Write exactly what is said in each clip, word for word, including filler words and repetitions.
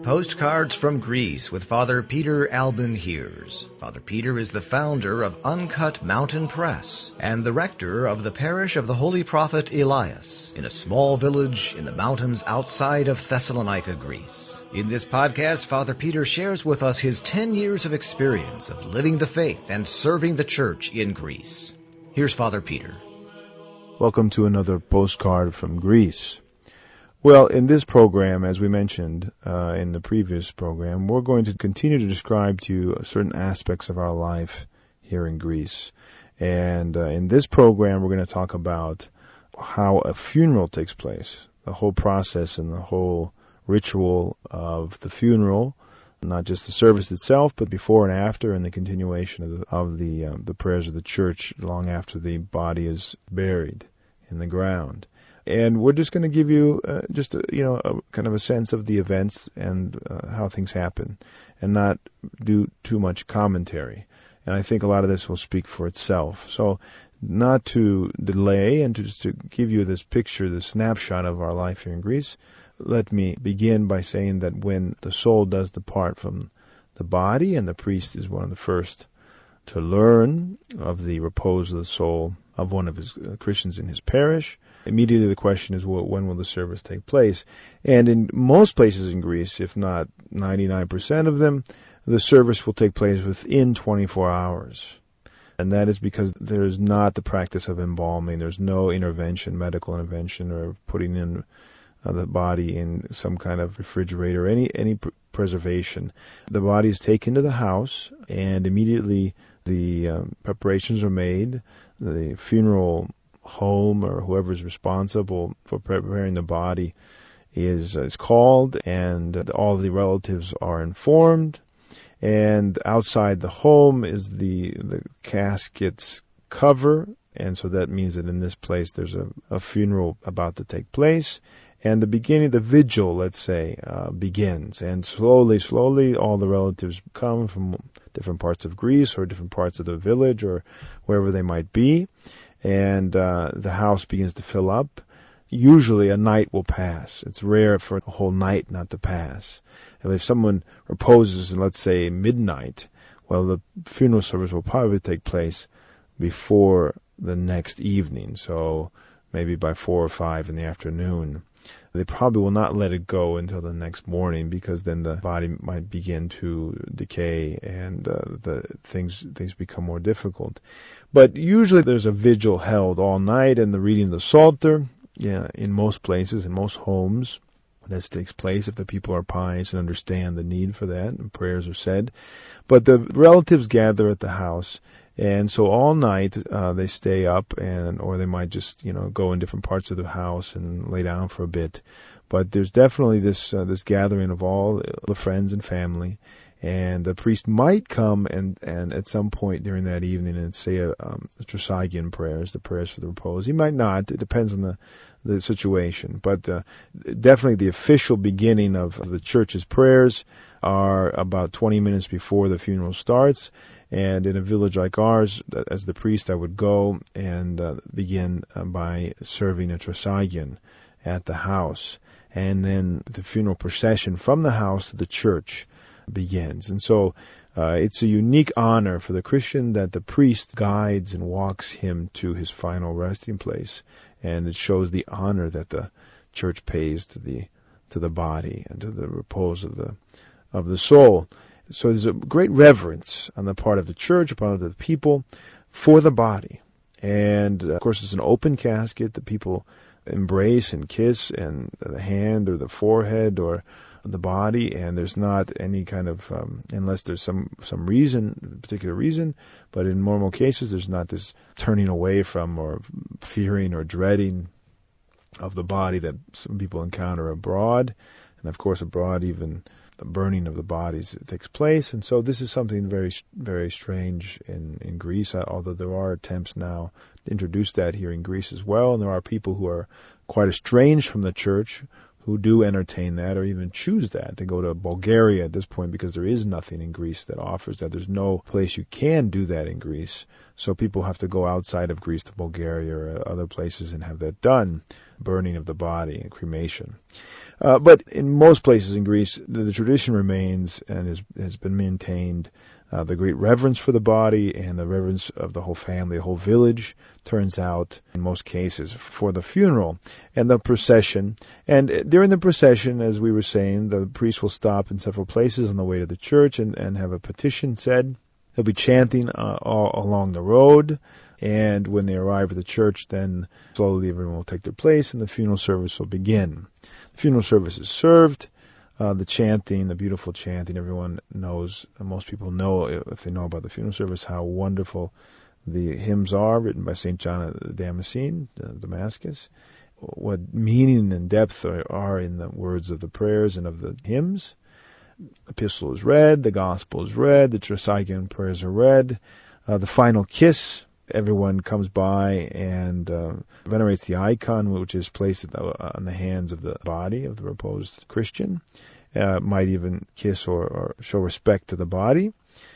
Postcards from Greece with Father Peter Alban Heers. Father Peter is the founder of Uncut Mountain Press and the rector of the parish of the Holy Prophet Elias in a small village in the mountains outside of Thessalonica, Greece. In this podcast, Father Peter shares with us his ten years of experience of living the faith and serving the church in Greece. Here's Father Peter. Welcome to another postcard from Greece. Well, in this program, as we mentioned uh, in the previous program, we're going to continue to describe to you certain aspects of our life here in Greece. And uh, in this program, we're going to talk about how a funeral takes place, the whole process and the whole ritual of the funeral, not just the service itself, but before and after, and the continuation of the, of the, uh, the prayers of the church long after the body is buried in the ground. And we're just going to give you uh, just a, you know a kind of a sense of the events and uh, how things happen, and not do too much commentary. And I think a lot of this will speak for itself. So, not to delay and to just to give you this picture, this snapshot of our life here in Greece, let me begin by saying that when the soul does depart from the body, and the priest is one of the first to learn of the repose of the soul of one of his uh, Christians in his parish, immediately the question is, well, when will the service take place? And in most places in Greece, if not ninety-nine percent of them, the service will take place within twenty-four hours. And that is because there is not the practice of embalming. There's no intervention, medical intervention, or putting in uh, the body in some kind of refrigerator, any any pr- preservation. The body is taken to the house, and immediately the um, preparations are made. The funeral home or whoever is responsible for preparing the body is is called, and all the relatives are informed. And outside the home is the the casket's cover, and so that means that in this place there's a, a funeral about to take place. And the beginning, the vigil, let's say, uh, begins. And slowly, slowly, all the relatives come from different parts of Greece or different parts of the village or wherever they might be. And uh, the house begins to fill up. Usually a night will pass. It's rare for a whole night not to pass. And if someone reposes in, let's say, midnight, well, the funeral service will probably take place before the next evening. So maybe by four or five in the afternoon. They probably will not let it go until the next morning, because then the body might begin to decay and uh, the things things become more difficult. But usually there's a vigil held all night, and the reading of the Psalter, yeah, in most places, in most homes, this takes place if the people are pious and understand the need for that, and prayers are said. But the relatives gather at the house, and so all night uh, they stay up, and or they might just you know go in different parts of the house and lay down for a bit. But there's definitely this uh, this gathering of all the friends and family, and the priest might come and, and at some point during that evening and say a, um, the Trisagion prayers, the prayers for the repose. He might not. It depends on the the situation. But uh, definitely the official beginning of, of the church's prayers are about twenty minutes before the funeral starts. And in a village like ours, as the priest, I would go and uh, begin uh, by serving a Trisagion at the house. And then the funeral procession from the house to the church begins. And so uh, it's a unique honor for the Christian that the priest guides and walks him to his final resting place. And it shows the honor that the church pays to the to the body and to the repose of the of the soul. So there's a great reverence on the part of the church, upon the people, for the body. And, uh, of course, it's an open casket that people embrace and kiss, and the hand or the forehead or the body, and there's not any kind of, um, unless there's some, some reason, particular reason, but in normal cases there's not this turning away from or fearing or dreading of the body that some people encounter abroad. And, of course, abroad even the burning of the bodies takes place. And so this is something very, very strange in, in Greece, although there are attempts now to introduce that here in Greece as well. And there are people who are quite estranged from the church who do entertain that or even choose that, to go to Bulgaria at this point, because there is nothing in Greece that offers that. There's no place you can do that in Greece. So people have to go outside of Greece to Bulgaria or other places and have that done, burning of the body and cremation. Uh, but in most places in Greece, the, the tradition remains and is, has been maintained. Uh, the great reverence for the body and the reverence of the whole family, the whole village, turns out, in most cases, for the funeral and the procession. And during the procession, as we were saying, the priest will stop in several places on the way to the church and, and have a petition said. They'll be chanting uh, all along the road. And when they arrive at the church, then slowly everyone will take their place and the funeral service will begin. The funeral service is served. Uh, the chanting, the beautiful chanting, everyone knows, most people know, if they know about the funeral service, how wonderful the hymns are written by Saint John of Damascene, uh, Damascus. What meaning and depth are, are in the words of the prayers and of the hymns. The epistle is read, the gospel is read, the Trisagion prayers are read. Uh, the final kiss, everyone comes by and uh, venerates the icon, which is placed on the hands of the body of the reposed Christian. Uh, might even kiss or, or show respect to the body.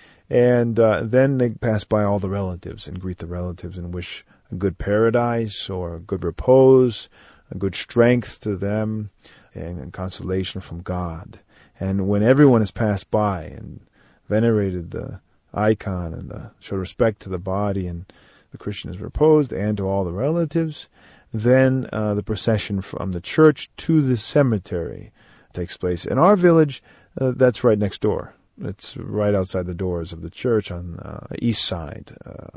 And uh, then they pass by all the relatives and greet the relatives and wish a good paradise or a good repose, a good strength to them, and, and consolation from God. And when everyone has passed by and venerated the icon and uh, showed respect to the body and the Christian is reposed and to all the relatives, then uh, the procession from the church to the cemetery takes place. In our village, uh, that's right next door. It's right outside the doors of the church on the uh, east side. Uh,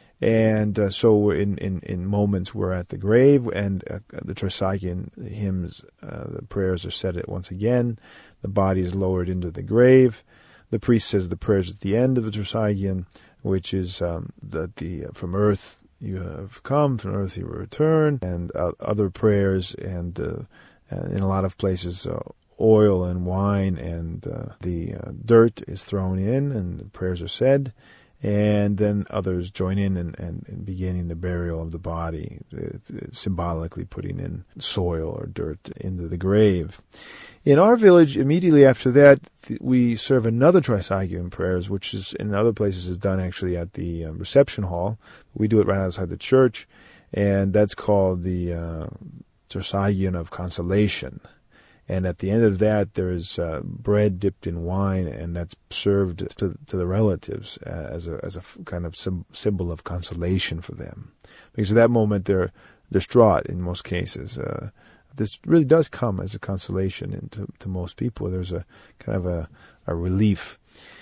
and uh, so we're in, in, in moments we're at the grave, and uh, the Trisagion hymns, uh, the prayers are said once again. The body is lowered into the grave. The priest says the prayers at the end of the Trisagion, which is um, that the uh, from earth you have come, from earth you will return, and uh, other prayers, and, uh, and in a lot of places uh, oil and wine and uh, the uh, dirt is thrown in and the prayers are said, and then others join in and, and, and beginning the burial of the body, uh, symbolically putting in soil or dirt into the grave. In our village, immediately after that, th- we serve another Trisagion prayers, which is in other places is done actually at the um, reception hall. We do it right outside the church, and that's called the uh, Trisagion of Consolation. And at the end of that, there is uh, bread dipped in wine, and that's served to, to the relatives as a as a kind of sim- symbol of consolation for them. Because at that moment, they're distraught in most cases. Uh, this really does come as a consolation in to, to most people. There's a kind of a, a relief.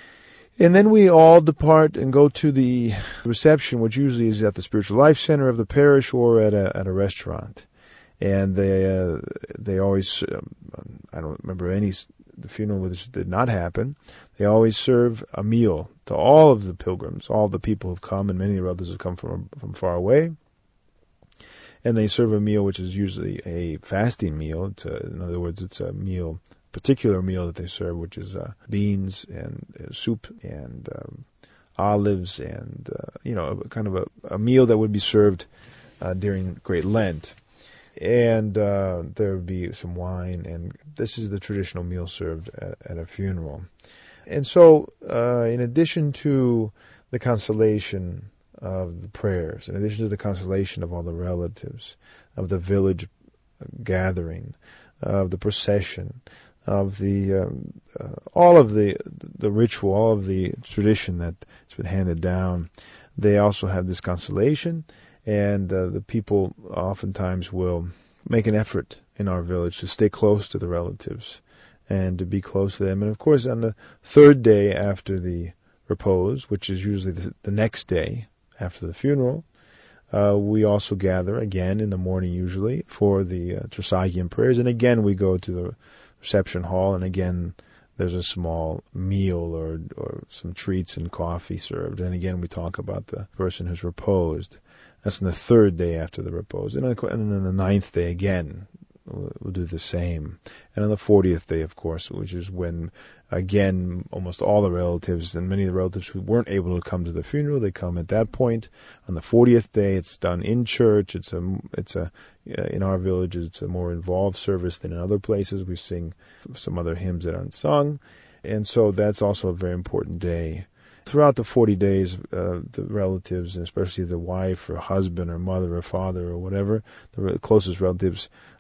And then we all depart and go to the reception, which usually is at the Spiritual Life Center of the parish or at a at a restaurant. And they uh, they always, um, I don't remember any the funeral where this did not happen. They always serve a meal to all of the pilgrims, all the people who've come, and many of the others have come from from far away. And they serve a meal which is usually a fasting meal. It's a, in other words, it's a meal, particular meal that they serve, which is uh, beans and uh, soup and um, olives and uh, you know, kind of a, a meal that would be served uh, during Great Lent. And uh, there would be some wine, and this is the traditional meal served at, at a funeral. And so, uh, in addition to the consolation of the prayers, in addition to the consolation of all the relatives, of the village gathering, of the procession, of the um, uh, all of the the ritual, all of the tradition that's been handed down, they also have this consolation. And uh, the people oftentimes will make an effort in our village to stay close to the relatives and to be close to them. And of course, on the third day after the repose, which is usually the, the next day after the funeral, uh, we also gather again in the morning usually for the uh, Trisagion prayers. And again, we go to the reception hall, and again, there's a small meal or, or some treats and coffee served. And again, we talk about the person who's reposed. That's on the third day after the repose. And then the ninth day again, we'll do the same. And on the fortieth day, of course, which is when, again, almost all the relatives, and many of the relatives who weren't able to come to the funeral, they come at that point. On the fortieth day, it's done in church. It's a, it's a, in our village, it's a more involved service than in other places. We sing some other hymns that aren't sung. And so that's also a very important day. Throughout the forty days, uh, the relatives, and especially the wife or husband or mother or father or whatever, the closest relatives,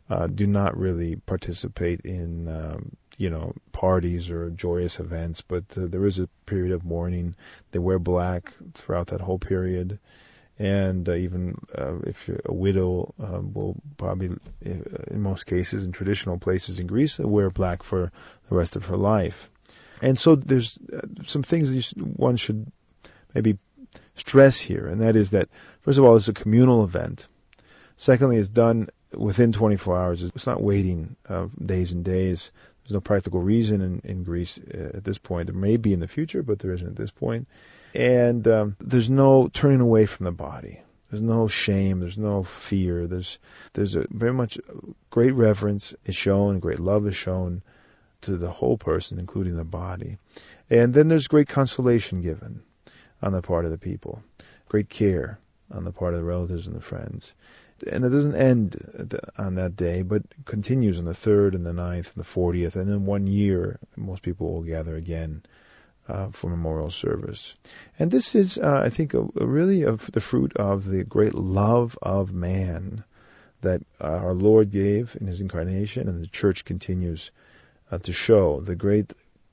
uh, do not really participate in, um, you know, parties or joyous events, but uh, there is a period of mourning. They wear black throughout that whole period. And uh, even uh, if you're a widow, uh, will probably, in most cases, in traditional places in Greece, wear black for the rest of her life. And so there's uh, some things that you should, one should maybe stress here, and that is that, first of all, it's a communal event. Secondly, it's done within twenty-four hours. It's not waiting uh, days and days. There's no practical reason in, in Greece uh, at this point. There may be in the future, but there isn't at this point. And um, there's no turning away from the body. There's no shame. There's no fear. There's there's a very much great reverence is shown, great love is shown to the whole person, including the body. And then there's great consolation given on the part of the people, great care on the part of the relatives and the friends. And it doesn't end on that day, but continues on the third and the ninth and the fortieth, and then one year most people will gather again Uh, for memorial service. And this is, uh, I think, a, a really of the fruit of the great love of man that uh, our Lord gave in his incarnation, and the Church continues uh, to show the great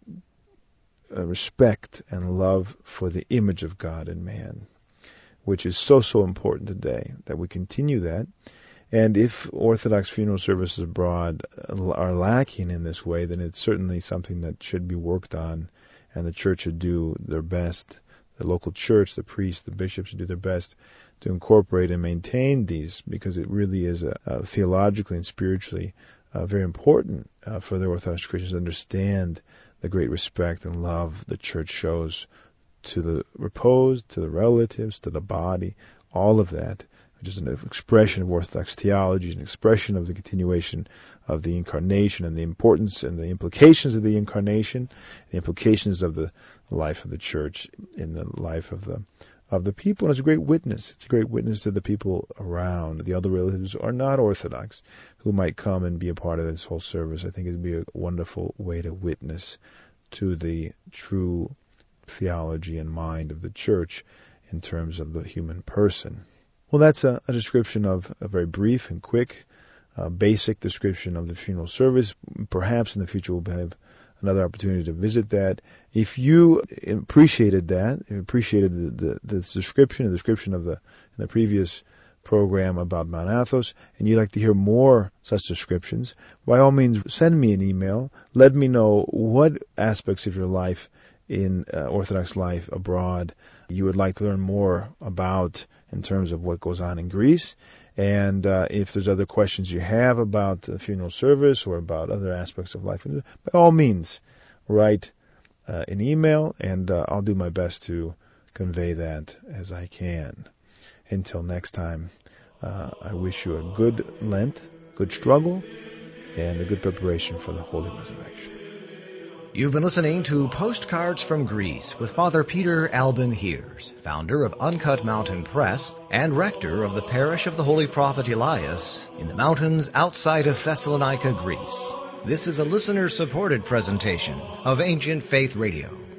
uh, respect and love for the image of God in man, which is so, so important today, that we continue that. And if Orthodox funeral services abroad are lacking in this way, then it's certainly something that should be worked on, and the Church should do their best, the local church, the priests, the bishops should do their best to incorporate and maintain these, because it really is a, a theologically and spiritually uh, very important uh, for the Orthodox Christians to understand the great respect and love the Church shows to the reposed, to the relatives, to the body, all of that, which is an expression of Orthodox theology, an expression of the continuation of the Incarnation and the importance and the implications of the Incarnation, the implications of the life of the Church in the life of the of the people. And it's a great witness. It's a great witness to the people around, the other relatives who are not Orthodox, who might come and be a part of this whole service. I think it would be a wonderful way to witness to the true theology and mind of the Church in terms of the human person. Well, that's a, a description of a very brief and quick, uh, basic description of the funeral service. Perhaps in the future we'll have another opportunity to visit that. If you appreciated that, if you appreciated the, the, this description, the description of the in the previous program about Mount Athos, and you'd like to hear more such descriptions, by all means send me an email. Let me know what aspects of your life in uh, Orthodox life abroad you would like to learn more about in terms of what goes on in Greece. And uh, if there's other questions you have about the funeral service or about other aspects of life, by all means, write uh, an email, and uh, I'll do my best to convey that as I can. Until next time, uh, I wish you a good Lent, good struggle, and a good preparation for the Holy Resurrection. You've been listening to Postcards from Greece with Father Peter Albin Heers, founder of Uncut Mountain Press and rector of the parish of the Holy Prophet Elias in the mountains outside of Thessalonica, Greece. This is a listener-supported presentation of Ancient Faith Radio.